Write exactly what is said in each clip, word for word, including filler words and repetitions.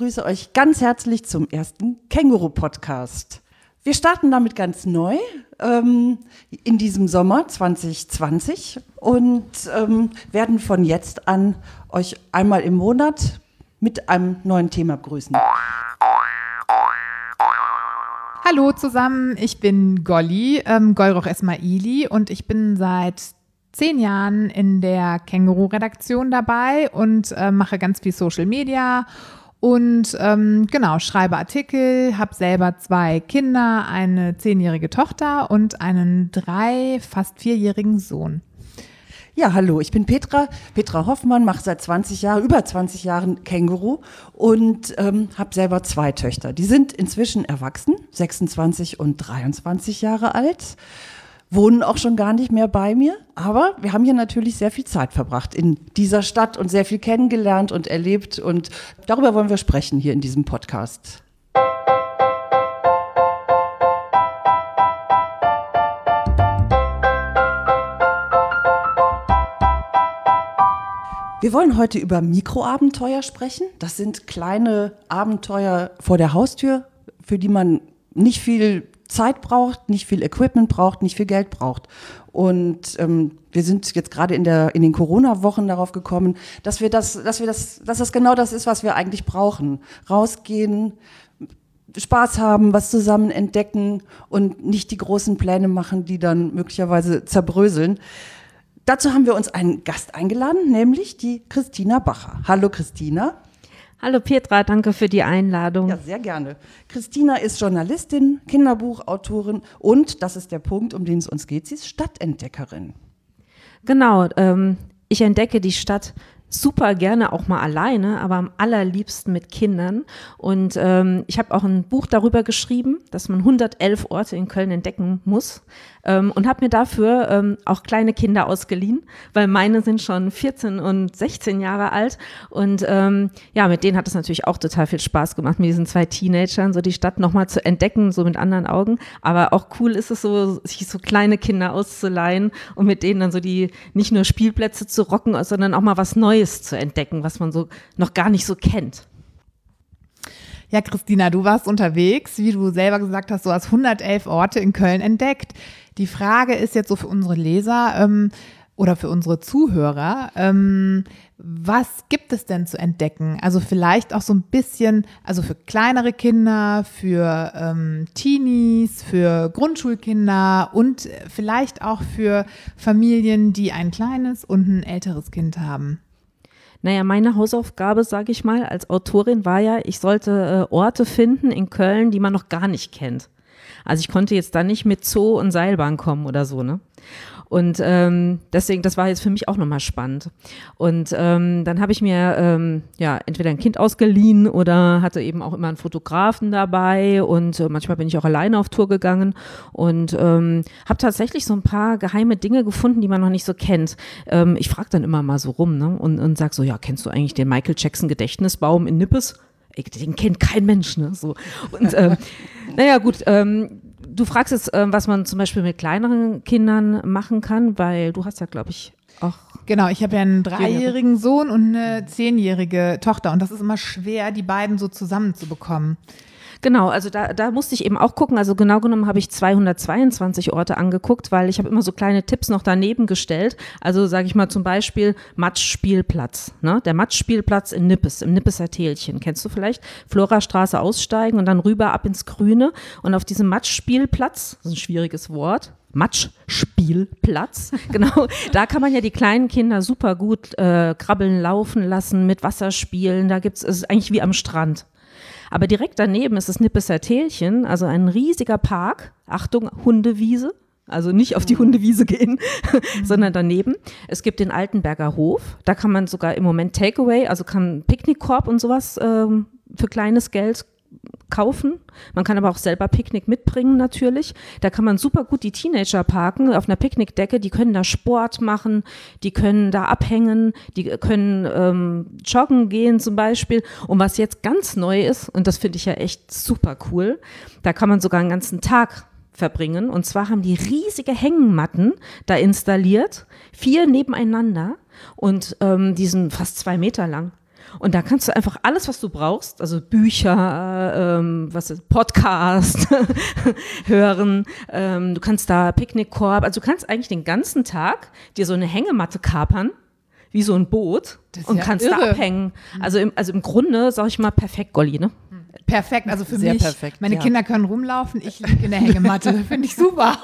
begrüße euch ganz herzlich zum ersten Känguru-Podcast. Wir starten damit ganz neu ähm, in diesem Sommer zwanzig zwanzig und ähm, werden von jetzt an euch einmal im Monat mit einem neuen Thema begrüßen. Hallo zusammen, ich bin Golli, ähm, Golroch Esmaili, und ich bin seit zehn Jahren in der Känguru-Redaktion dabei und äh, mache ganz viel Social Media und ähm, genau, schreibe Artikel, habe selber zwei Kinder, eine zehnjährige Tochter und einen drei-, fast vierjährigen Sohn. Ja, hallo, ich bin Petra, Petra Hoffmann, mache seit zwanzig Jahren, über zwanzig Jahren Känguru und ähm, habe selber zwei Töchter. Die sind inzwischen erwachsen, sechsundzwanzig und dreiundzwanzig Jahre alt, wohnen auch schon gar nicht mehr bei mir, aber wir haben hier natürlich sehr viel Zeit verbracht in dieser Stadt und sehr viel kennengelernt und erlebt, und darüber wollen wir sprechen hier in diesem Podcast. Wir wollen heute über Mikroabenteuer sprechen. Das sind kleine Abenteuer vor der Haustür, für die man nicht viel Zeit braucht, nicht viel Equipment braucht, nicht viel Geld braucht. Und ähm, wir sind jetzt gerade in der in den Corona-Wochen darauf gekommen, dass wir das, dass wir das, dass das genau das ist, was wir eigentlich brauchen. Rausgehen, Spaß haben, was zusammen entdecken und nicht die großen Pläne machen, die dann möglicherweise zerbröseln. Dazu haben wir uns einen Gast eingeladen, nämlich die Christina Bacher. Hallo Christina. Hallo Petra, danke für die Einladung. Ja, sehr gerne. Christina ist Journalistin, Kinderbuchautorin und, das ist der Punkt, um den es uns geht, sie ist Stadtentdeckerin. Genau, ähm, ich entdecke die Stadt super gerne auch mal alleine, aber am allerliebsten mit Kindern. Und ähm, ich habe auch ein Buch darüber geschrieben, dass man hundertelf Orte in Köln entdecken muss, ähm, und habe mir dafür ähm, auch kleine Kinder ausgeliehen, weil meine sind schon vierzehn und sechzehn Jahre alt. Und ähm, ja, mit denen hat es natürlich auch total viel Spaß gemacht, mit diesen zwei Teenagern so die Stadt nochmal zu entdecken, so mit anderen Augen. Aber auch cool ist es so, sich so kleine Kinder auszuleihen und mit denen dann so die nicht nur Spielplätze zu rocken, sondern auch mal was Neues zu entdecken, was man so noch gar nicht so kennt. Ja, Christina, du warst unterwegs, wie du selber gesagt hast, du hast hundertelf Orte in Köln entdeckt. Die Frage ist jetzt so für unsere Leser ähm, oder für unsere Zuhörer, ähm, was gibt es denn zu entdecken? Also vielleicht auch so ein bisschen, also für kleinere Kinder, für ähm, Teenies, für Grundschulkinder und vielleicht auch für Familien, die ein kleines und ein älteres Kind haben. Naja, meine Hausaufgabe, sage ich mal, als Autorin war ja, ich sollte äh, Orte finden in Köln, die man noch gar nicht kennt. Also ich konnte jetzt da nicht mit Zoo und Seilbahn kommen oder so, ne? Und ähm, deswegen, das war jetzt für mich auch nochmal spannend. Und ähm, dann habe ich mir ähm, ja entweder ein Kind ausgeliehen oder hatte eben auch immer einen Fotografen dabei, und äh, manchmal bin ich auch alleine auf Tour gegangen und ähm, habe tatsächlich so ein paar geheime Dinge gefunden, die man noch nicht so kennt. Ähm, ich frage dann immer mal so rum, ne, und, und sag so, ja, kennst du eigentlich den Michael Jackson Gedächtnisbaum in Nippes? Den kennt kein Mensch, ne? So. Und ähm, naja, gut, ähm, du fragst jetzt, äh, was man zum Beispiel mit kleineren Kindern machen kann, weil du hast ja, glaube ich, auch. Genau, ich habe ja einen dreijährigen Sohn und eine zehnjährige Tochter, und das ist immer schwer, die beiden so zusammenzubekommen. Genau, also da, da musste ich eben auch gucken, also genau genommen habe ich zweihundertzweiundzwanzig Orte angeguckt, weil ich habe immer so kleine Tipps noch daneben gestellt, also sage ich mal zum Beispiel Matschspielplatz, ne? Der Matschspielplatz in Nippes, im Nippeser Tälchen, kennst du vielleicht? Florastraße aussteigen und dann rüber ab ins Grüne, und auf diesem Matschspielplatz, das ist ein schwieriges Wort, Matschspielplatz, genau, da kann man ja die kleinen Kinder super gut äh, krabbeln, laufen lassen, mit Wasser spielen, da gibt's, es ist eigentlich wie am Strand. Aber direkt daneben ist das Nippeser Tälchen, also ein riesiger Park, Achtung, Hundewiese, also nicht auf die Hundewiese gehen, mhm. sondern daneben. Es gibt den Altenberger Hof, da kann man sogar im Moment Takeaway, also kann Picknickkorb und sowas ähm, für kleines Geld kaufen. Man kann aber auch selber Picknick mitbringen natürlich. Da kann man super gut die Teenager parken auf einer Picknickdecke. Die können da Sport machen, die können da abhängen, die können ähm, joggen gehen zum Beispiel. Und was jetzt ganz neu ist, und das finde ich ja echt super cool, da kann man sogar einen ganzen Tag verbringen. Und zwar haben die riesige Hängematten da installiert, vier nebeneinander, und ähm, die sind fast zwei Meter lang. Und da kannst du einfach alles, was du brauchst, also Bücher, ähm, was ist, Podcast hören, ähm, du kannst da Picknickkorb, also du kannst eigentlich den ganzen Tag dir so eine Hängematte kapern, wie so ein Boot, und ja kannst irre. da abhängen. Also im, also im Grunde, sag ich mal, perfekt, Golli, ne? Perfekt, also für Sehr mich. perfekt, Meine ja. Kinder können rumlaufen, ich liege in der Hängematte. Finde ich super.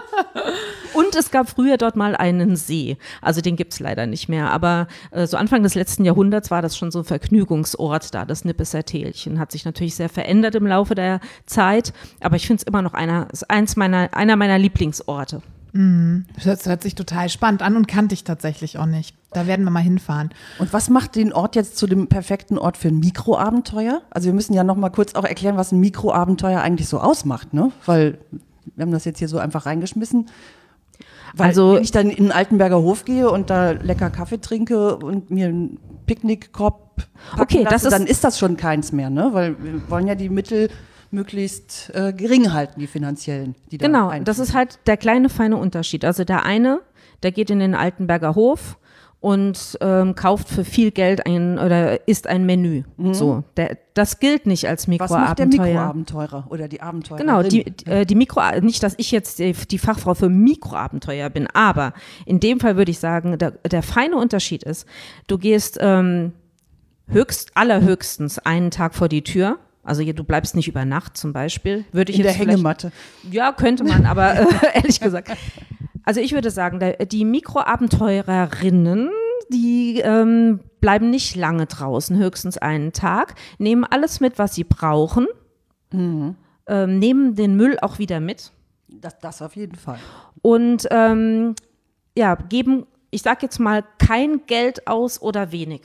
Und es gab früher dort mal einen See. Also den gibt's leider nicht mehr. Aber äh, so Anfang des letzten Jahrhunderts war das schon so ein Vergnügungsort da, das Nippeser Tälchen. Hat sich natürlich sehr verändert im Laufe der Zeit. Aber ich finde es immer noch einer, ist eins meiner, einer meiner Lieblingsorte. Das hört sich total spannend an und kannte ich tatsächlich auch nicht. Da werden wir mal hinfahren. Und was macht den Ort jetzt zu dem perfekten Ort für ein Mikroabenteuer? Also wir müssen ja noch mal kurz auch erklären, was ein Mikroabenteuer eigentlich so ausmacht, ne? Weil wir haben das jetzt hier so einfach reingeschmissen. Weil Also- wenn ich dann in den Altenberger Hof gehe und da lecker Kaffee trinke und mir einen Picknickkorb packen Okay, lasse, das ist- dann ist das schon keins mehr, ne? Weil wir wollen ja die Mittel möglichst äh, gering halten, die finanziellen. Die da Genau, einfließen. das ist halt der kleine feine Unterschied. Also der eine, der geht in den Altenberger Hof und ähm, kauft für viel Geld ein oder isst ein Menü. So, der, das gilt nicht als Was macht der Mikroabenteuer. Mikroabenteurer oder die Abenteurerin? Genau, die, die, äh, die Mikro, nicht, dass ich jetzt die, die Fachfrau für Mikroabenteuer bin, aber in dem Fall würde ich sagen, der, der feine Unterschied ist, du gehst ähm, höchst, allerhöchstens einen Tag vor die Tür. Also hier, du bleibst nicht über Nacht zum Beispiel. Würde ich in der jetzt vielleicht- Hängematte. Ja, könnte man, aber äh, ehrlich gesagt. Also ich würde sagen, der, die Mikroabenteurerinnen, die ähm, bleiben nicht lange draußen, höchstens einen Tag, nehmen alles mit, was sie brauchen, ähm, nehmen den Müll auch wieder mit Das, das auf jeden Fall. und ähm, ja, geben, ich sag jetzt mal, kein Geld aus oder wenig.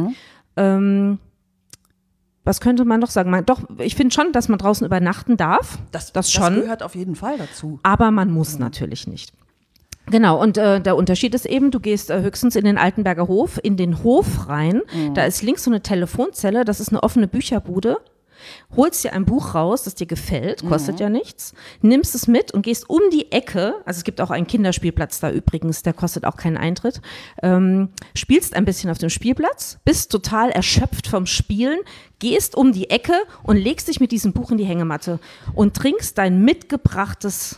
Ähm, was könnte man noch sagen? Man, doch, ich finde schon, dass man draußen übernachten darf. Das, Das schon. Das gehört auf jeden Fall dazu. Aber man muss natürlich nicht. Genau, und äh, der Unterschied ist eben, du gehst äh, höchstens in den Altenberger Hof, in den Hof rein, da ist links so eine Telefonzelle, das ist eine offene Bücherbude, holst dir ein Buch raus, das dir gefällt, kostet ja nichts, nimmst es mit und gehst um die Ecke, also es gibt auch einen Kinderspielplatz da übrigens, der kostet auch keinen Eintritt, ähm, spielst ein bisschen auf dem Spielplatz, bist total erschöpft vom Spielen, gehst um die Ecke und legst dich mit diesem Buch in die Hängematte und trinkst dein mitgebrachtes,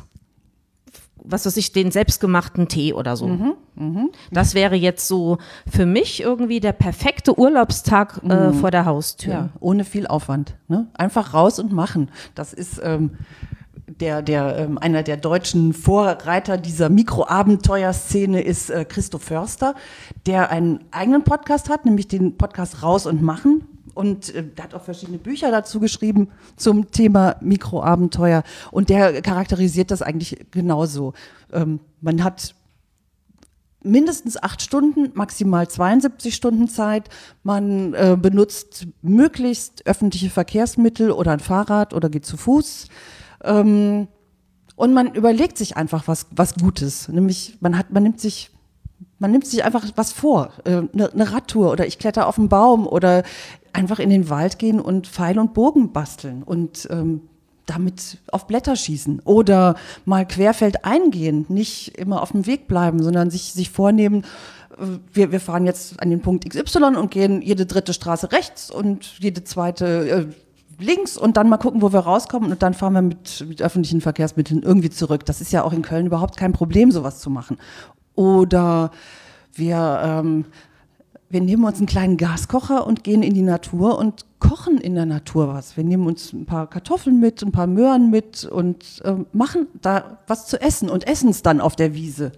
was weiß ich, den selbstgemachten Tee oder so. Das wäre jetzt so für mich irgendwie der perfekte Urlaubstag äh, vor der Haustür. Ja, ohne viel Aufwand. Ne? Einfach raus und machen. Das ist ähm, der, der, ähm, einer der deutschen Vorreiter dieser Mikroabenteuerszene ist äh, Christoph Förster, der einen eigenen Podcast hat, nämlich den Podcast Raus und Machen. Und äh, der hat auch verschiedene Bücher dazu geschrieben zum Thema Mikroabenteuer. Und der charakterisiert das eigentlich genauso. Ähm, man hat mindestens acht Stunden, maximal zweiundsiebzig Stunden Zeit. Man äh, benutzt möglichst öffentliche Verkehrsmittel oder ein Fahrrad oder geht zu Fuß. Ähm, und man überlegt sich einfach was, was Gutes. Nämlich, man hat, man nimmt sich Man nimmt sich einfach was vor, eine, eine Radtour oder ich kletter auf einen Baum oder einfach in den Wald gehen und Pfeil und Bogen basteln und ähm, damit auf Blätter schießen oder mal querfeldein gehen, nicht immer auf dem Weg bleiben, sondern sich, sich vornehmen, äh, wir, wir fahren jetzt an den Punkt X Y und gehen jede dritte Straße rechts und jede zweite äh, links und dann mal gucken, wo wir rauskommen und dann fahren wir mit, mit öffentlichen Verkehrsmitteln irgendwie zurück. Das ist ja auch in Köln überhaupt kein Problem, sowas zu machen. Oder wir, ähm, wir nehmen uns einen kleinen Gaskocher und gehen in die Natur und kochen in der Natur was. Wir nehmen uns ein paar Kartoffeln mit, ein paar Möhren mit und ähm, machen da was zu essen und essen es dann auf der Wiese.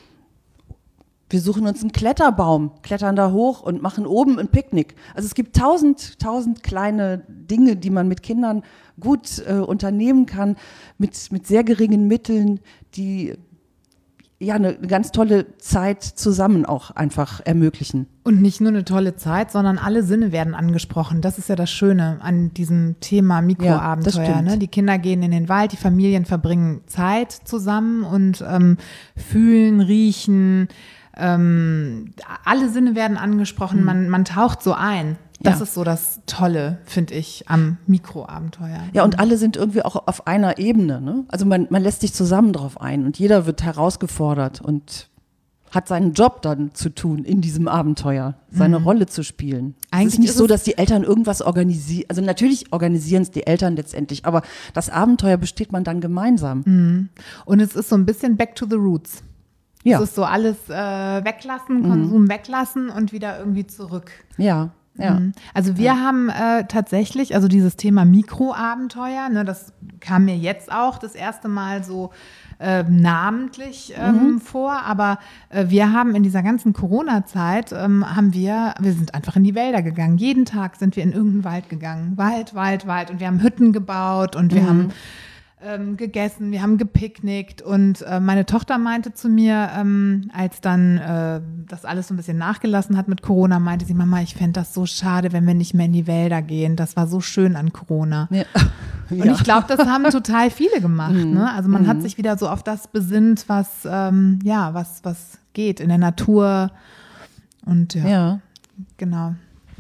Wir suchen uns einen Kletterbaum, klettern da hoch und machen oben ein Picknick. Also es gibt tausend, tausend kleine Dinge, die man mit Kindern gut äh, unternehmen kann, mit, mit sehr geringen Mitteln, die ja eine ganz tolle Zeit zusammen auch einfach ermöglichen. Und nicht nur eine tolle Zeit, sondern alle Sinne werden angesprochen. Das ist ja das Schöne an diesem Thema Mikroabenteuer. Ja, das stimmt. Ne? Die Kinder gehen in den Wald, die Familien verbringen Zeit zusammen und ähm, fühlen, riechen. Ähm, alle Sinne werden angesprochen. Mhm. Man, man taucht so ein. Das Ja. ist so das Tolle, finde ich, am Mikroabenteuer. Ja, und alle sind irgendwie auch auf einer Ebene. Ne? Also man, man lässt sich zusammen drauf ein und jeder wird herausgefordert und hat seinen Job dann zu tun in diesem Abenteuer, seine mhm. Rolle zu spielen. Eigentlich es ist nicht ist so, es dass die Eltern irgendwas organisieren, also natürlich organisieren es die Eltern letztendlich, aber das Abenteuer besteht man dann gemeinsam. Mhm. Und es ist so ein bisschen back to the roots. Ja. Es ist so alles äh, weglassen, Konsum mhm. weglassen und wieder irgendwie zurück. Ja. Ja. Also wir ja. haben äh, tatsächlich, also dieses Thema Mikroabenteuer, ne, das kam mir jetzt auch das erste Mal so äh, namentlich ähm, mhm. vor, aber äh, wir haben in dieser ganzen Corona-Zeit, ähm, haben wir, wir sind einfach in die Wälder gegangen. Jeden Tag sind wir in irgendeinen Wald gegangen. Wald, Wald, Wald und wir haben Hütten gebaut und wir mhm. haben Ähm, gegessen, wir haben gepicknickt und äh, meine Tochter meinte zu mir, ähm, als dann äh, das alles so ein bisschen nachgelassen hat mit Corona, meinte sie, Mama, ich fände das so schade, wenn wir nicht mehr in die Wälder gehen. Das war so schön an Corona. Ja. Und ja. ich glaube, das haben total viele gemacht. Mhm. Ne? Also man mhm. hat sich wieder so auf das besinnt, was ähm, ja, was, was geht in der Natur und ja, ja. genau.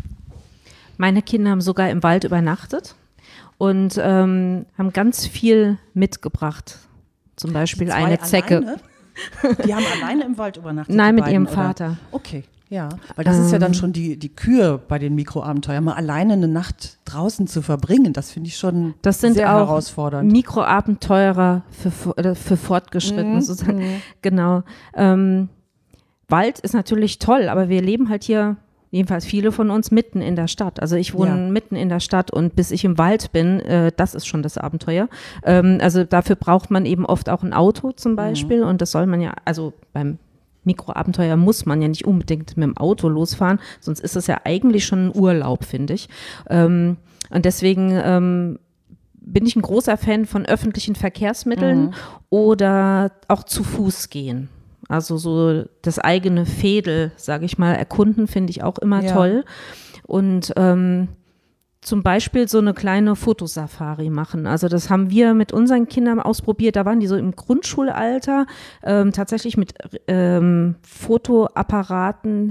Meine Kinder haben sogar im Wald übernachtet. Und ähm, haben ganz viel mitgebracht. Zum Beispiel eine Zecke. Alleine? Die haben alleine im Wald übernachtet? Nein, mit beiden, ihrem oder? Vater. Okay, ja. Weil das ähm, ist ja dann schon die, die Kür bei den Mikroabenteuern. Mal alleine eine Nacht draußen zu verbringen, das finde ich schon das sind sehr auch herausfordernd. Mikroabenteurer für, für Fortgeschrittene mhm. sozusagen. Mhm. Genau. Ähm, Wald ist natürlich toll, aber wir leben halt hier, jedenfalls viele von uns, mitten in der Stadt. Also ich wohne ja. mitten in der Stadt und bis ich im Wald bin, äh, das ist schon das Abenteuer. Ähm, also dafür braucht man eben oft auch ein Auto zum Beispiel mhm. und das soll man ja, also beim Mikroabenteuer muss man ja nicht unbedingt mit dem Auto losfahren, sonst ist es ja eigentlich schon ein Urlaub, finde ich. Ähm, und deswegen ähm, bin ich ein großer Fan von öffentlichen Verkehrsmitteln mhm. oder auch zu Fuß gehen. Also so das eigene Veedel, sage ich mal, erkunden, finde ich auch immer ja. toll. Und ähm, zum Beispiel so eine kleine Fotosafari machen. Also das haben wir mit unseren Kindern ausprobiert. Da waren die so im Grundschulalter, ähm, tatsächlich mit ähm, Fotoapparaten,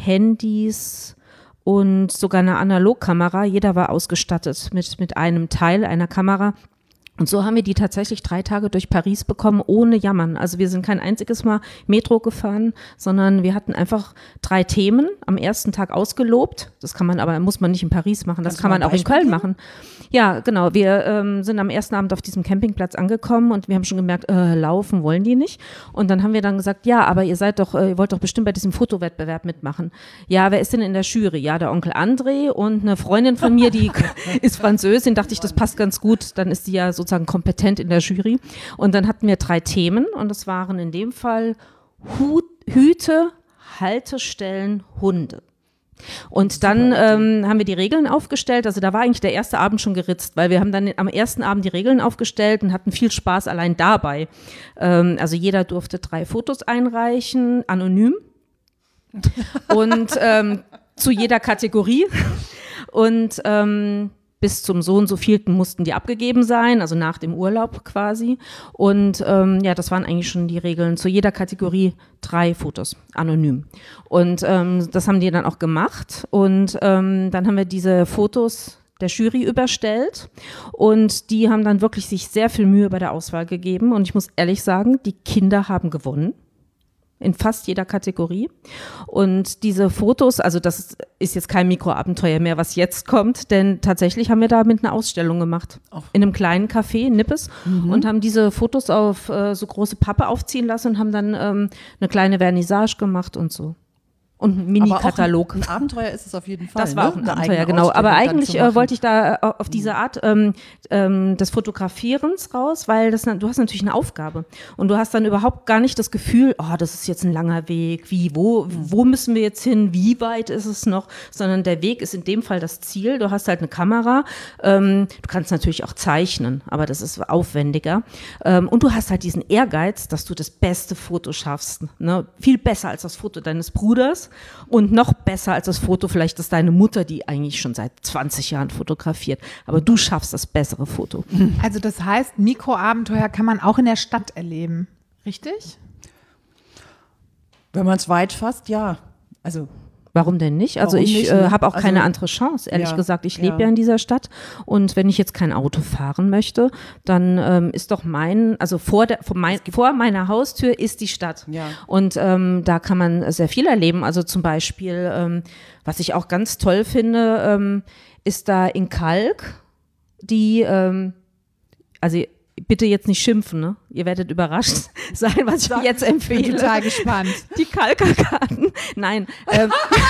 Handys und sogar eine Analogkamera. Jeder war ausgestattet mit, mit einem Teil einer Kamera. Und so haben wir die tatsächlich drei Tage durch Paris bekommen, ohne Jammern. Also wir sind kein einziges Mal Metro gefahren, sondern wir hatten einfach drei Themen am ersten Tag ausgelobt. Das kann man aber, muss man nicht in Paris machen, das Kannst kann man auch in Köln machen. Ja, genau. Wir ähm, sind am ersten Abend auf diesem Campingplatz angekommen und wir haben schon gemerkt, äh, laufen wollen die nicht. Und dann haben wir dann gesagt, ja, aber ihr seid doch, äh, ihr wollt doch bestimmt bei diesem Fotowettbewerb mitmachen. Ja, wer ist denn in der Jury? Ja, der Onkel André und eine Freundin von mir, die ist Französin, dachte ich, das passt ganz gut. Dann ist die ja sozusagen kompetent in der Jury. Und dann hatten wir drei Themen und das waren in dem Fall Hut, Hüte, Haltestellen, Hunde. Und dann ähm, haben wir die Regeln aufgestellt, also da war eigentlich der erste Abend schon geritzt, weil wir haben dann am ersten Abend die Regeln aufgestellt und hatten viel Spaß allein dabei. Ähm, also jeder durfte drei Fotos einreichen, anonym und ähm, zu jeder Kategorie und ähm, bis zum so und so vielten mussten die abgegeben sein, also nach dem Urlaub quasi. Und ähm, ja, das waren eigentlich schon die Regeln. Zu jeder Kategorie drei Fotos, anonym. Und ähm, das haben die dann auch gemacht. Und ähm, dann haben wir diese Fotos der Jury überstellt. Und die haben dann wirklich sich sehr viel Mühe bei der Auswahl gegeben. Und ich muss ehrlich sagen, die Kinder haben gewonnen. In fast jeder Kategorie. Und diese Fotos, also das ist jetzt kein Mikroabenteuer mehr, was jetzt kommt, denn tatsächlich haben wir damit eine Ausstellung gemacht. Ach. In einem kleinen Café in Nippes mhm. und haben diese Fotos auf äh, so große Pappe aufziehen lassen und haben dann ähm, eine kleine Vernissage gemacht und so. Und ein Mini-Katalog. Ein, ein Abenteuer ist es auf jeden Fall. Das war ne? auch ein Eine Abenteuer, genau. Aber eigentlich äh, wollte ich da äh, auf diese Art ähm, ähm, des Fotografierens raus, weil das, du hast natürlich eine Aufgabe. Und du hast dann überhaupt gar nicht das Gefühl, oh, das ist jetzt ein langer Weg, wie, wo, wo müssen wir jetzt hin, wie weit ist es noch, sondern der Weg ist in dem Fall das Ziel. Du hast halt eine Kamera, ähm, du kannst natürlich auch zeichnen, aber das ist aufwendiger. Ähm, und du hast halt diesen Ehrgeiz, dass du das beste Foto schaffst. Ne? Viel besser als das Foto deines Bruders. Und noch besser als das Foto vielleicht ist deine Mutter, die eigentlich schon seit zwanzig Jahren fotografiert. Aber du schaffst das bessere Foto. Also das heißt, Mikroabenteuer kann man auch in der Stadt erleben, richtig? Wenn man es weit fasst, ja. Also Warum denn nicht? Also Warum ich nicht, äh, ne? habe auch Also, keine andere Chance, ehrlich ja, gesagt. Ich lebe ja. ja in dieser Stadt und wenn ich jetzt kein Auto fahren möchte, dann ähm, ist doch mein, also vor, der, vor, mein, vor meiner Haustür ist die Stadt. Ja. Und ähm, da kann man sehr viel erleben. Also zum Beispiel, ähm, was ich auch ganz toll finde, ähm, ist da in Kalk die, ähm, also bitte jetzt nicht schimpfen, ne? Ihr werdet überrascht sein, was ich jetzt empfehle. Ich bin total gespannt. Die Kalkarkaden. Nein. Ähm,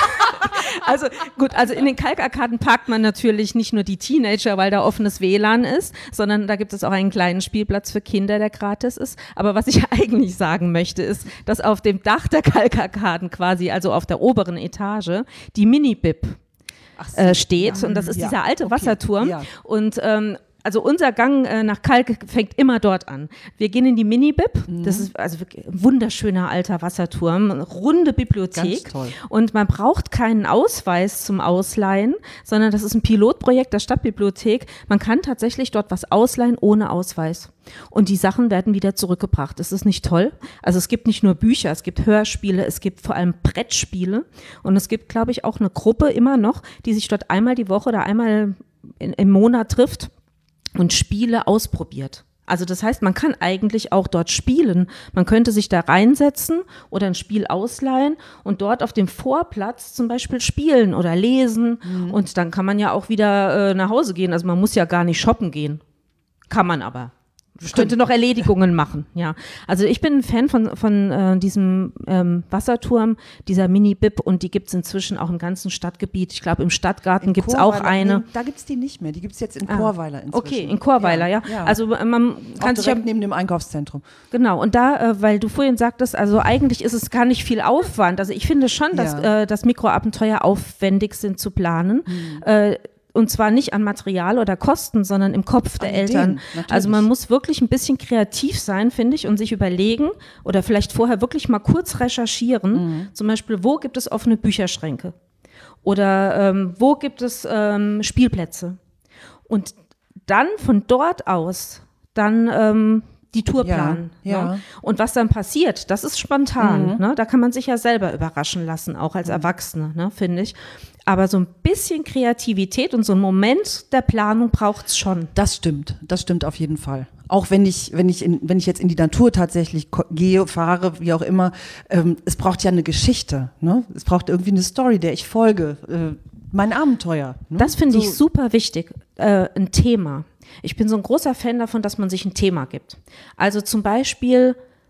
also gut, also in den Kalkarkaden parkt man natürlich nicht nur die Teenager, weil da offenes W L A N ist, sondern da gibt es auch einen kleinen Spielplatz für Kinder, der gratis ist. Aber was ich eigentlich sagen möchte, ist, dass auf dem Dach der Kalkarkaden quasi, also auf der oberen Etage, die Mini-Bib so, äh, steht. ja. Und das ist Ja, dieser alte okay, Wasserturm. ja. Und ähm, also unser Gang äh, nach Kalk fängt immer dort an. Wir gehen in die Mini-Bib. Mhm. Das ist also wirklich ein wunderschöner alter Wasserturm, eine runde Bibliothek. Ganz toll. Und man braucht keinen Ausweis zum Ausleihen, sondern das ist ein Pilotprojekt der Stadtbibliothek. Man kann tatsächlich dort was ausleihen ohne Ausweis. Und die Sachen werden wieder zurückgebracht. Das ist nicht toll. Also es gibt nicht nur Bücher, es gibt Hörspiele, es gibt vor allem Brettspiele. Und es gibt, glaube ich, auch eine Gruppe immer noch, die sich dort einmal die Woche oder einmal in, im Monat trifft und Spiele ausprobiert. Also das heißt, man kann eigentlich auch dort spielen. Man könnte sich da reinsetzen oder ein Spiel ausleihen und dort auf dem Vorplatz zum Beispiel spielen oder lesen. Mhm. Und dann kann man ja auch wieder äh, nach Hause gehen. Also man muss ja gar nicht shoppen gehen. Kann man aber. Ich könnte noch Erledigungen machen, ja. Also ich bin ein Fan von, von äh, diesem ähm, Wasserturm, dieser Mini-Bib, und die gibt es inzwischen auch im ganzen Stadtgebiet. Ich glaube, im Stadtgarten gibt es auch eine. Nee, da gibt es die nicht mehr, die gibt es jetzt in Ah, Chorweiler inzwischen. Okay, in Chorweiler, ja. ja. ja. Also man auch kann sich ja, direkt neben dem Einkaufszentrum. genau, und da, äh, weil du vorhin sagtest, also eigentlich ist es gar nicht viel Aufwand. Also ich finde schon, dass, Ja. äh, dass Mikroabenteuer aufwendig sind zu planen. Mhm. Äh, Und zwar nicht an Material oder Kosten, sondern im Kopf der An Eltern. Ideen, natürlich. Also man muss wirklich ein bisschen kreativ sein, finde ich, und sich überlegen oder vielleicht vorher wirklich mal kurz recherchieren. Mhm. Zum Beispiel, wo gibt es offene Bücherschränke? Oder ähm, wo gibt es ähm, Spielplätze? Und dann von dort aus dann ähm, die Tour Ja, planen. ja. Ne? Und was dann passiert, das ist spontan. Mhm. Ne? Da kann man sich ja selber überraschen lassen, auch als Erwachsene, ne, finde ich. Aber so ein bisschen Kreativität und so einen Moment der Planung braucht es schon. Das stimmt, das stimmt auf jeden Fall. Auch wenn ich, wenn ich, in, wenn ich jetzt in die Natur tatsächlich ko- gehe, fahre, wie auch immer, ähm, es braucht ja eine Geschichte. Ne? Es braucht irgendwie eine Story, der ich folge. Äh, mein Abenteuer. Ne? Das finde So- ich super wichtig, äh, ein Thema. Ich bin so ein großer Fan davon, dass man sich ein Thema gibt. Also zum Beispiel,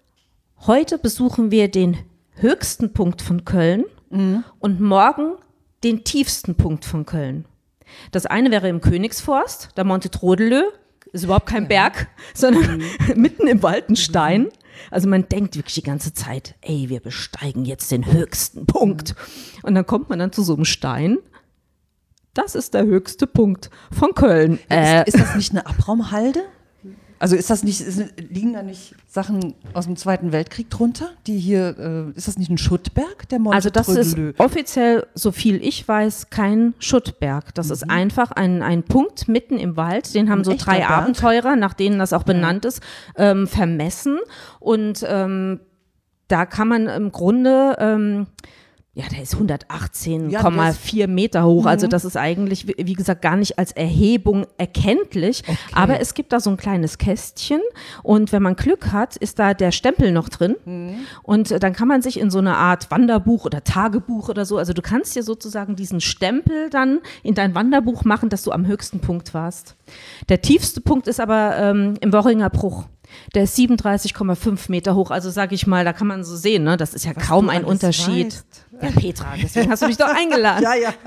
heute besuchen wir den höchsten Punkt von Köln Mhm. und morgen den tiefsten Punkt von Köln. Das eine wäre im Königsforst, der Monte Trodelö, ist überhaupt kein Berg, sondern mitten im Wald ein Stein. Also man denkt wirklich die ganze Zeit, ey, wir besteigen jetzt den höchsten Punkt. Und dann kommt man dann zu so einem Stein. Das ist der höchste Punkt von Köln. Äh, Ist, ist das nicht eine Abraumhalde? Also ist das nicht, ist, liegen da nicht Sachen aus dem Zweiten Weltkrieg drunter? Die hier, äh, ist das nicht ein Schuttberg, der Monte Also das ist Trödelö? offiziell, so viel ich weiß, kein Schuttberg. Das ist einfach ein, ein Punkt mitten im Wald. Den haben Ein so echter drei Berg? Abenteurer, nach denen das auch benannt ist, ähm, vermessen. Und ähm, da kann man im Grunde, ähm, ja, der ist hundertachtzehn Komma vier Meter hoch. Also das ist eigentlich, wie wie gesagt, gar nicht als Erhebung erkenntlich. Aber es gibt da so ein kleines Kästchen und wenn man Glück hat, ist da der Stempel noch drin. Und äh, dann kann man sich in so eine Art Wanderbuch oder Tagebuch oder so, also du kannst dir sozusagen diesen Stempel dann in dein Wanderbuch machen, dass du am höchsten Punkt warst. Der tiefste Punkt ist aber ähm, im Worringer Bruch. Der ist siebenunddreißig Komma fünf Meter hoch, also sage ich mal, da kann man so sehen, ne? Das ist ja kaum du ein alles Unterschied. weißt. Ja, Petra, deswegen hast du mich doch eingeladen. Ja, ja.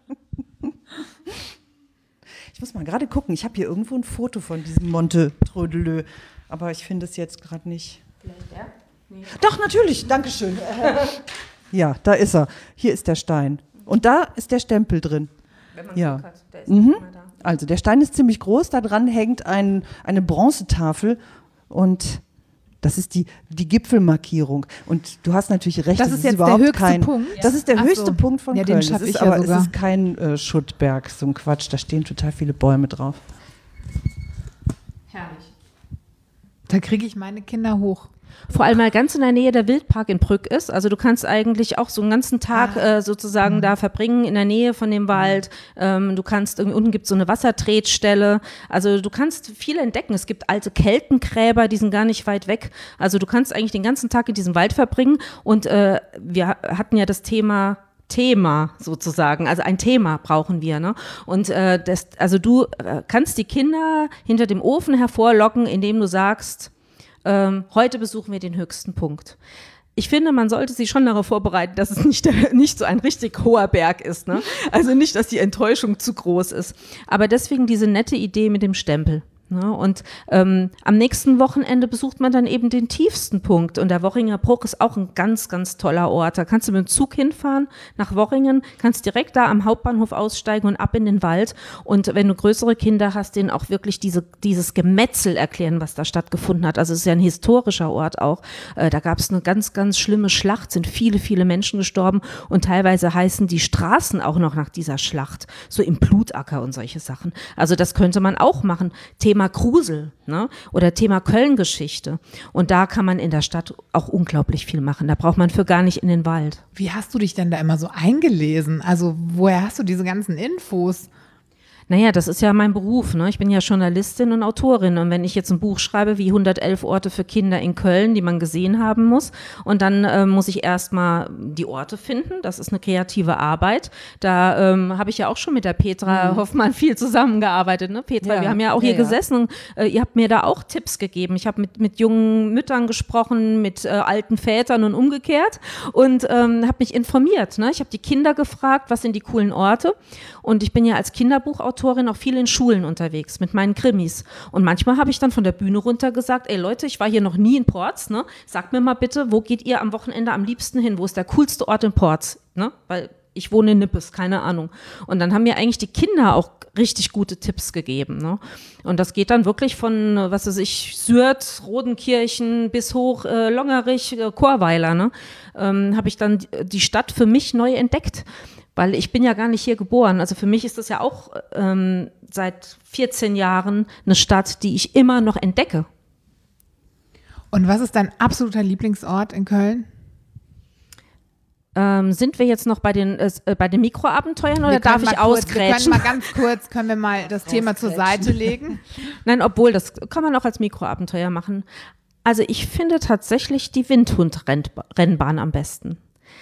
Ich muss mal gerade gucken. Ich habe hier irgendwo ein Foto von diesem Monte Trodelö, aber ich finde es jetzt gerade nicht. Vielleicht der? Nee. Doch, natürlich. Dankeschön. Ja, da ist er. Hier ist der Stein. Und da ist der Stempel drin. Wenn man Ja. Glück hat, der ist Mhm. nicht mehr da. Also der Stein ist ziemlich groß. Da dran hängt ein, eine Bronzetafel und das ist die, die Gipfelmarkierung. Und du hast natürlich recht, Das es ist jetzt der überhaupt höchste kein, Punkt? Das ist der Ach höchste so. Punkt von Ja, den Köln. schaff Das ich ist, ja aber sogar. es ist kein äh, Schuttberg, so ein Quatsch. Da stehen total viele Bäume drauf. Herrlich. Da kriege ich meine Kinder hoch. Vor allem mal ganz in der Nähe der Wildpark in Brück ist. Also du kannst eigentlich auch so einen ganzen Tag Ah. äh, sozusagen mhm. da verbringen in der Nähe von dem Wald. Ähm, du kannst, irgendwie unten gibt es so eine Wassertretstelle. Also du kannst viel entdecken. Es gibt alte Keltengräber, die sind gar nicht weit weg. Also du kannst eigentlich den ganzen Tag in diesem Wald verbringen. Und äh, wir hatten ja das Thema Thema sozusagen, also ein Thema brauchen wir, ne? Und äh, das, also du äh, kannst die Kinder hinter dem Ofen hervorlocken, indem du sagst, ähm, heute besuchen wir den höchsten Punkt. Ich finde, man sollte sich schon darauf vorbereiten, dass es nicht, der, nicht so ein richtig hoher Berg ist, ne? Also nicht, dass die Enttäuschung zu groß ist. Aber deswegen diese nette Idee mit dem Stempel. Ne? Und ähm, am nächsten Wochenende besucht man dann eben den tiefsten Punkt. Und der Worringer Bruch ist auch ein ganz, ganz toller Ort. Da kannst du mit dem Zug hinfahren nach Worringen, kannst direkt da am Hauptbahnhof aussteigen und ab in den Wald. Und wenn du größere Kinder hast, denen auch wirklich diese, dieses Gemetzel erklären, was da stattgefunden hat. Also es ist ja ein historischer Ort auch. Äh, da gab es eine ganz, ganz schlimme Schlacht, sind viele, viele Menschen gestorben. Und teilweise heißen die Straßen auch noch nach dieser Schlacht. So im Blutacker und solche Sachen. Also das könnte man auch machen. Thema Grusel, ne? Oder Thema Köln-Geschichte. Und da kann man in der Stadt auch unglaublich viel machen. Da braucht man für gar nicht in den Wald. Wie hast du dich denn da immer so eingelesen? Also woher hast du diese ganzen Infos? Naja, das ist ja mein Beruf, ne? Ich bin ja Journalistin und Autorin und wenn ich jetzt ein Buch schreibe wie hundertelf Orte für Kinder in Köln, die man gesehen haben muss und dann äh, muss ich erstmal die Orte finden, das ist eine kreative Arbeit. Da ähm, habe ich ja auch schon mit der Petra mhm. Hoffmann viel zusammengearbeitet, ne? Petra, ja. wir haben ja auch hier ja, gesessen und äh, ihr habt mir da auch Tipps gegeben. Ich habe mit, mit jungen Müttern gesprochen, mit äh, alten Vätern und umgekehrt und ähm, habe mich informiert, ne? Ich habe die Kinder gefragt, was sind die coolen Orte und ich bin ja als Kinderbuchautorin auch viel in Schulen unterwegs mit meinen Krimis. Und manchmal habe ich dann von der Bühne runter gesagt, ey Leute, ich war hier noch nie in Porz, ne? Sagt mir mal bitte, wo geht ihr am Wochenende am liebsten hin? Wo ist der coolste Ort in Porz? Ne? Weil ich wohne in Nippes, keine Ahnung. Und dann haben mir eigentlich die Kinder auch richtig gute Tipps gegeben. Ne? Und das geht dann wirklich von, was weiß ich, Sürth, Rodenkirchen bis hoch äh, Longerich, äh, Chorweiler. Ne? Ähm, habe ich dann die Stadt für mich neu entdeckt. Weil ich bin ja gar nicht hier geboren. Also für mich ist das ja auch ähm, seit vierzehn Jahren eine Stadt, die ich immer noch entdecke. Und was ist dein absoluter Lieblingsort in Köln? Ähm, sind wir jetzt noch bei den, äh, bei den Mikroabenteuern oder darf ich ausgrätschen? Wir können mal ganz kurz, können wir mal das Thema zur Seite legen? Nein, obwohl, das kann man auch als Mikroabenteuer machen. Also ich finde tatsächlich die Windhund-Rennbahn am besten.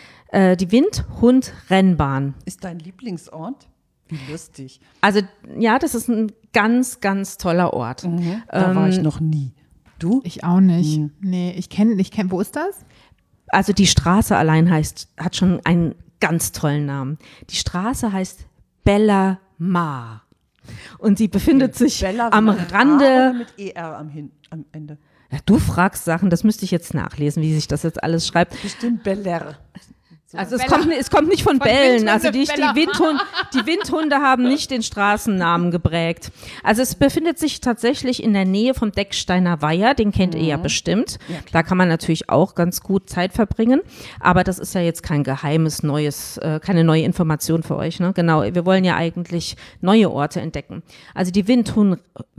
Die Windhund-Rennbahn. Ist dein Lieblingsort? Wie lustig. Also ja, das ist ein ganz, ganz toller Ort. Mhm, da ähm, war ich noch nie. Du? Ich auch nicht. Mhm. Nee, ich kenne, ich kenn, wo ist das? Also die Straße allein heißt, hat schon einen ganz tollen Namen. Die Straße heißt Bella Mar. Und sie befindet okay. sich Bella am mit Rande. A oder mit E R am, Hin, am Ende. Ja, du fragst Sachen, das müsste ich jetzt nachlesen, wie sich das jetzt alles schreibt. Bestimmt Beller. So. Also es kommt, es kommt nicht von, von Bällen, also die, die, Windhunde, die Windhunde haben nicht den Straßennamen geprägt. Also es befindet sich tatsächlich in der Nähe vom Decksteiner Weiher, den kennt mhm. ihr ja bestimmt. Ja, da kann man natürlich auch ganz gut Zeit verbringen, aber das ist ja jetzt kein geheimes, neues, äh, keine neue Information für euch. Ne? Genau, wir wollen ja eigentlich neue Orte entdecken. Also die Windhund,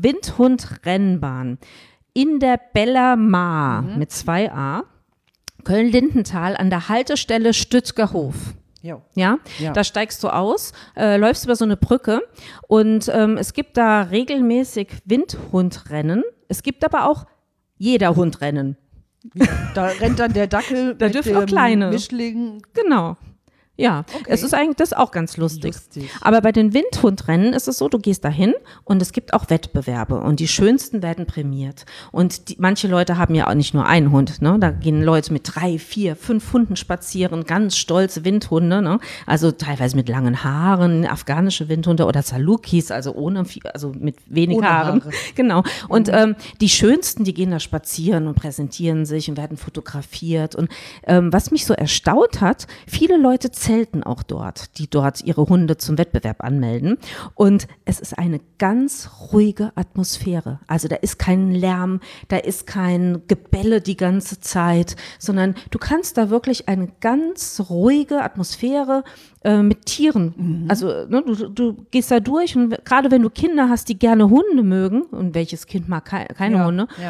Windhund-Rennbahn in der Bella Mar mhm. mit zwei A. Köln-Lindenthal an der Haltestelle Stüttger Hof. Ja? ja, da steigst du aus, äh, läufst über so eine Brücke und ähm, es gibt da regelmäßig Windhundrennen. Es gibt aber auch jeder Hundrennen. Ja, da rennt dann der Dackel da mit dürfen dem auch kleine. Mischling. Genau. Ja, okay. Es ist eigentlich das ist auch ganz lustig. lustig. Aber bei den Windhundrennen ist es so, du gehst dahin und es gibt auch Wettbewerbe und die schönsten werden prämiert. Und die, manche Leute haben ja auch nicht nur einen Hund, ne? Da gehen Leute mit drei, vier, fünf Hunden spazieren, ganz stolze Windhunde, ne? Also teilweise mit langen Haaren, afghanische Windhunde oder Salukis, also ohne, also mit wenig ohne Haaren. Haare. Genau. Und mhm. ähm, die schönsten, die gehen da spazieren und präsentieren sich und werden fotografiert. Und ähm, was mich so erstaunt hat, viele Leute zelten auch dort, die dort ihre Hunde zum Wettbewerb anmelden. Und es ist eine ganz ruhige Atmosphäre. Also da ist kein Lärm, da ist kein Gebelle die ganze Zeit, sondern du kannst da wirklich eine ganz ruhige Atmosphäre äh, mit Tieren. Mhm. Also ne, du, du gehst da durch und gerade wenn du Kinder hast, die gerne Hunde mögen, und welches Kind mag ke- keine ja, Hunde, ja.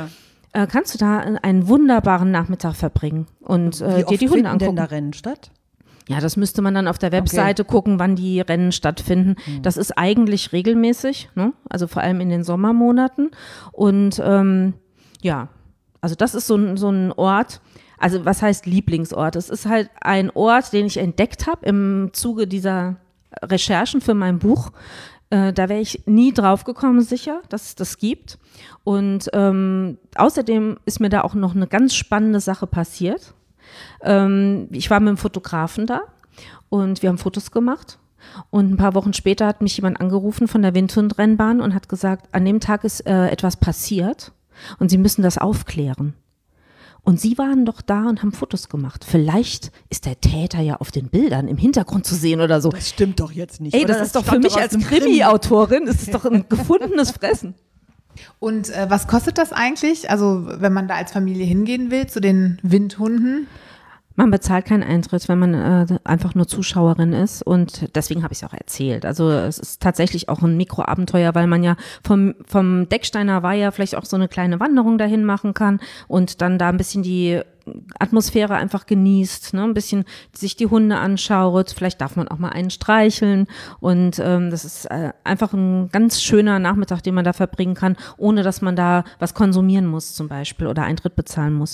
äh, kannst du da einen wunderbaren Nachmittag verbringen und äh, Wie dir oft die Hunde finden angucken. denn da Rennen statt? Ja, das müsste man dann auf der Webseite okay. gucken, wann die Rennen stattfinden. Mhm. Das ist eigentlich regelmäßig, ne? Also vor allem in den Sommermonaten. Und ähm, ja, also das ist so, ein so ein Ort, also was heißt Lieblingsort? Es ist halt ein Ort, den ich entdeckt habe im Zuge dieser Recherchen für mein Buch. Äh, da wäre ich nie drauf gekommen, sicher, dass es das gibt. Und ähm, außerdem ist mir da auch noch eine ganz spannende Sache passiert. Ähm, ich war mit einem Fotografen da und wir haben Fotos gemacht. Und ein paar Wochen später hat mich jemand angerufen von der Windhundrennbahn und hat gesagt, an dem Tag ist äh, etwas passiert und Sie müssen das aufklären. Und Sie waren doch da und haben Fotos gemacht. Vielleicht ist der Täter ja auf den Bildern im Hintergrund zu sehen oder so. Das stimmt doch jetzt nicht. Ey, das, das ist doch für mich als Krimi-Autorin, ist es doch ein gefundenes Fressen. Und äh, was kostet das eigentlich? Also wenn man da als Familie hingehen will zu den Windhunden? Man bezahlt keinen Eintritt, wenn man äh, einfach nur Zuschauerin ist und deswegen habe ich es auch erzählt. Also es ist tatsächlich auch ein Mikroabenteuer, weil man ja vom, vom Decksteiner Weiher vielleicht auch so eine kleine Wanderung dahin machen kann und dann da ein bisschen die Atmosphäre einfach genießt, ne? Ein bisschen sich die Hunde anschaut, vielleicht darf man auch mal einen streicheln und ähm, das ist äh, einfach ein ganz schöner Nachmittag, den man da verbringen kann, ohne dass man da was konsumieren muss zum Beispiel oder Eintritt bezahlen muss.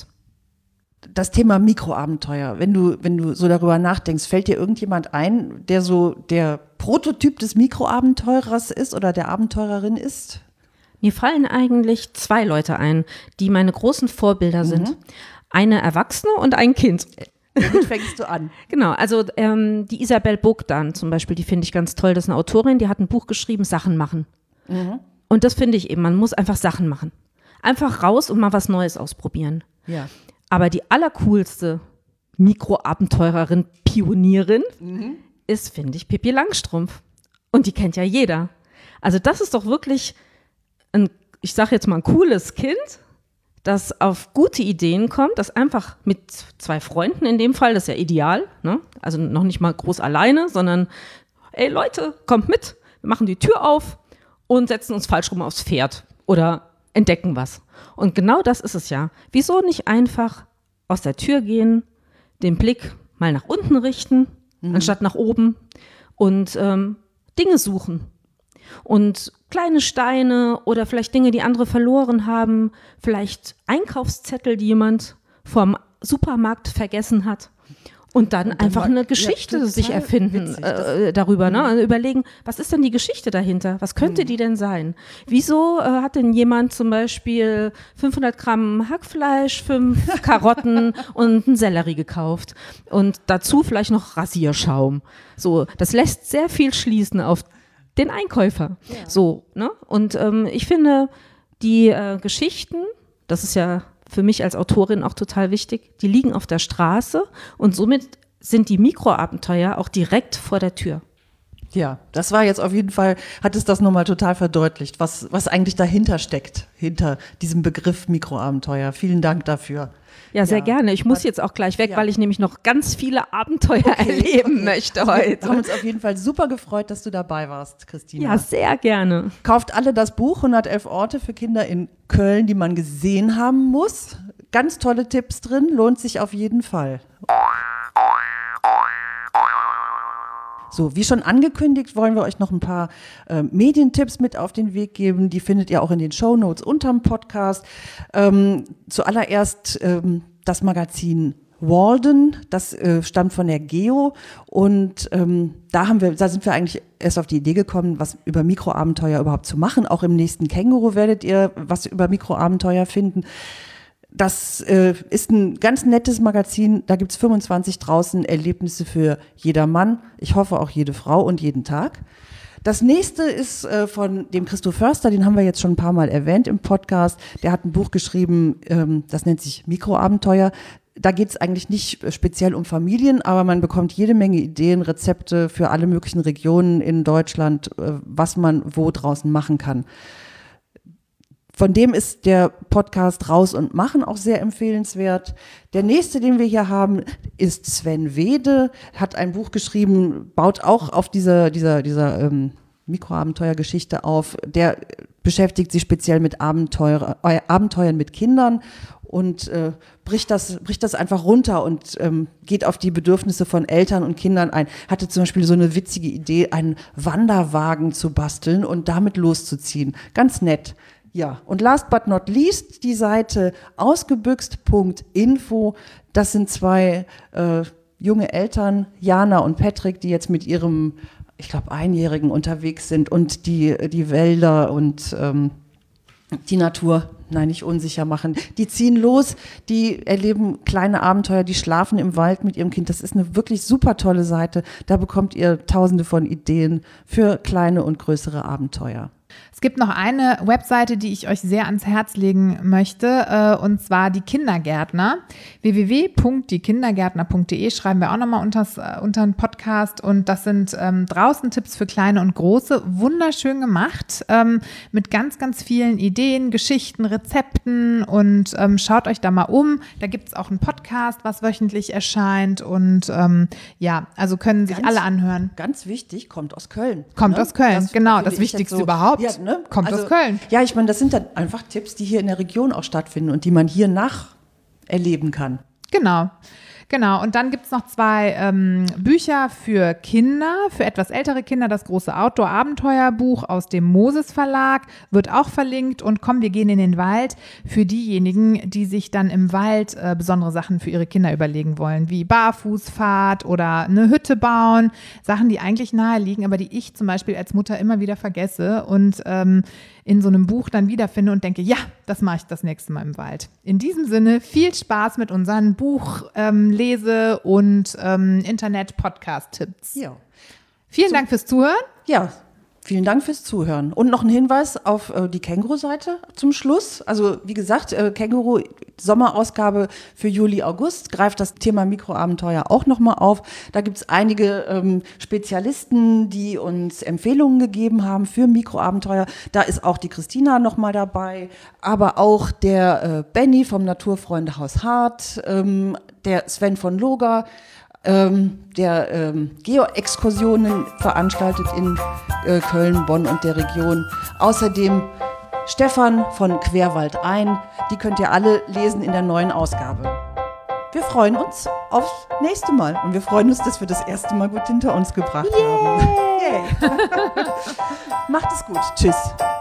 Das Thema Mikroabenteuer, wenn du, wenn du so darüber nachdenkst, fällt dir irgendjemand ein, der so der Prototyp des Mikroabenteurers ist oder der Abenteurerin ist? Mir fallen eigentlich zwei Leute ein, die meine großen Vorbilder mhm. sind. Eine Erwachsene und ein Kind. Womit fängst du an? Genau, also ähm, die Isabel Bogdan zum Beispiel, die finde ich ganz toll. Das ist eine Autorin, die hat ein Buch geschrieben, Sachen machen. Mhm. Und das finde ich eben, man muss einfach Sachen machen. Einfach raus und mal was Neues ausprobieren. Ja. Aber die allercoolste Mikroabenteurerin, Pionierin mhm. ist, finde ich, Pippi Langstrumpf. Und die kennt ja jeder. Also das ist doch wirklich ein, ich sage jetzt mal, ein cooles Kind, das auf gute Ideen kommt, das einfach mit zwei Freunden in dem Fall, das ist ja ideal, ne? Also noch nicht mal groß alleine, sondern ey Leute, kommt mit, wir machen die Tür auf und setzen uns falsch rum aufs Pferd oder entdecken was. Und genau das ist es ja. Wieso nicht einfach aus der Tür gehen, den Blick mal nach unten richten, mhm. anstatt nach oben und ähm, Dinge suchen. Und kleine Steine oder vielleicht Dinge, die andere verloren haben, vielleicht Einkaufszettel, die jemand vom Supermarkt vergessen hat. Und dann, und dann einfach eine Geschichte ja, sich erfinden witzig, äh, darüber, ne? Also überlegen, was ist denn die Geschichte dahinter? Was könnte mhm. die denn sein? Wieso äh, hat denn jemand zum Beispiel fünfhundert Gramm Hackfleisch, fünf Karotten und einen Sellerie gekauft? Und dazu vielleicht noch Rasierschaum. So, das lässt sehr viel schließen auf den Einkäufer. Ja. So, ne? Und ähm, ich finde, die äh, Geschichten, das ist ja für mich als Autorin auch total wichtig, die liegen auf der Straße und somit sind die Mikroabenteuer auch direkt vor der Tür. Ja, das war jetzt auf jeden Fall, hat es das nochmal total verdeutlicht, was, was eigentlich dahinter steckt, hinter diesem Begriff Mikroabenteuer. Vielen Dank dafür. Ja, sehr ja. gerne. Ich muss jetzt auch gleich weg, ja. weil ich nämlich noch ganz viele Abenteuer okay. erleben möchte heute. Wir haben uns auf jeden Fall super gefreut, dass du dabei warst, Christina. Ja, sehr gerne. Kauft alle das Buch hundertelf Orte für Kinder in Köln, die man gesehen haben muss. Ganz tolle Tipps drin, lohnt sich auf jeden Fall. So, wie schon angekündigt, wollen wir euch noch ein paar äh, Medientipps mit auf den Weg geben. Die findet ihr auch in den Shownotes unterm Podcast. Ähm, zuallererst ähm, das Magazin Walden, das äh, stammt von der Geo und ähm, da haben wir, da sind wir eigentlich erst auf die Idee gekommen, was über Mikroabenteuer überhaupt zu machen. Auch im nächsten Känguru werdet ihr was über Mikroabenteuer finden. Das äh, ist ein ganz nettes Magazin, da gibt's fünfundzwanzig draußen Erlebnisse für jedermann, ich hoffe auch jede Frau und jeden Tag. Das nächste ist äh, von dem Christoph Förster, den haben wir jetzt schon ein paar Mal erwähnt im Podcast. Der hat ein Buch geschrieben, ähm, das nennt sich Mikroabenteuer. Da geht's eigentlich nicht speziell um Familien, aber man bekommt jede Menge Ideen, Rezepte für alle möglichen Regionen in Deutschland, äh, was man wo draußen machen kann. Von dem ist der Podcast Raus und Machen auch sehr empfehlenswert. Der nächste, den wir hier haben, ist Sven Wede, hat ein Buch geschrieben, baut auch auf dieser, dieser, dieser ähm, Mikroabenteuergeschichte auf. Der beschäftigt sich speziell mit Abenteuer, äh, Abenteuern mit Kindern und äh, bricht das, bricht das einfach runter und ähm, geht auf die Bedürfnisse von Eltern und Kindern ein. Hatte zum Beispiel so eine witzige Idee, einen Wanderwagen zu basteln und damit loszuziehen. Ganz nett. Ja, und last but not least die Seite ausgebüxt Punkt info. Das sind zwei äh, junge Eltern, Jana und Patrick, die jetzt mit ihrem, ich glaube, Einjährigen unterwegs sind und die, die Wälder und ähm, die Natur, nein, nicht unsicher machen. Die ziehen los, die erleben kleine Abenteuer, die schlafen im Wald mit ihrem Kind. Das ist eine wirklich super tolle Seite. Da bekommt ihr tausende von Ideen für kleine und größere Abenteuer. Es gibt noch eine Webseite, die ich euch sehr ans Herz legen möchte, äh, und zwar die Kindergärtner. w w w punkt die kindergärtner punkt de schreiben wir auch nochmal unters, äh, unter den Podcast. Und das sind ähm, draußen Tipps für Kleine und Große. Wunderschön gemacht, ähm, mit ganz, ganz vielen Ideen, Geschichten, Rezepten. Und ähm, schaut euch da mal um. Da gibt es auch einen Podcast, was wöchentlich erscheint. Und ähm, ja, also können sich Ganz, alle anhören. Ganz wichtig, kommt aus Köln. Kommt ne? aus Köln, Das genau, finde das ich jetzt Wichtigste so, überhaupt. Ja, ne? Kommt also, aus Köln. Ja, ich meine, das sind dann einfach Tipps, die hier in der Region auch stattfinden und die man hier nacherleben kann. Genau. Genau, und dann gibt es noch zwei ähm, Bücher für Kinder, für etwas ältere Kinder. Das große Outdoor-Abenteuerbuch aus dem Moses Verlag wird auch verlinkt. Und komm, wir gehen in den Wald für diejenigen, die sich dann im Wald äh, besondere Sachen für ihre Kinder überlegen wollen, wie Barfußfahrt oder eine Hütte bauen. Sachen, die eigentlich nahe liegen, aber die ich zum Beispiel als Mutter immer wieder vergesse und ähm, in so einem Buch dann wiederfinde und denke, ja, das mache ich das nächste Mal im Wald. In diesem Sinne, viel Spaß mit unseren Buch-, ähm, Lese- und ähm, Internet-Podcast-Tipps. Ja. Vielen Dank fürs Zuhören. Ja, vielen Dank fürs Zuhören. Und noch ein Hinweis auf äh, die Känguru-Seite zum Schluss. Also wie gesagt, äh, Känguru, Sommerausgabe für Juli, August, greift das Thema Mikroabenteuer auch nochmal auf. Da gibt es einige ähm, Spezialisten, die uns Empfehlungen gegeben haben für Mikroabenteuer. Da ist auch die Christina nochmal dabei, aber auch der äh, Benny vom Naturfreundehaus Hart, ähm, der Sven von Loga, Ähm, der ähm, Geo-Exkursionen veranstaltet in äh, Köln, Bonn und der Region. Außerdem Stefan von Querwald ein. Die könnt ihr alle lesen in der neuen Ausgabe. Wir freuen uns aufs nächste Mal und wir freuen uns, dass wir das erste Mal gut hinter uns gebracht haben. Yay. Macht es gut. Tschüss.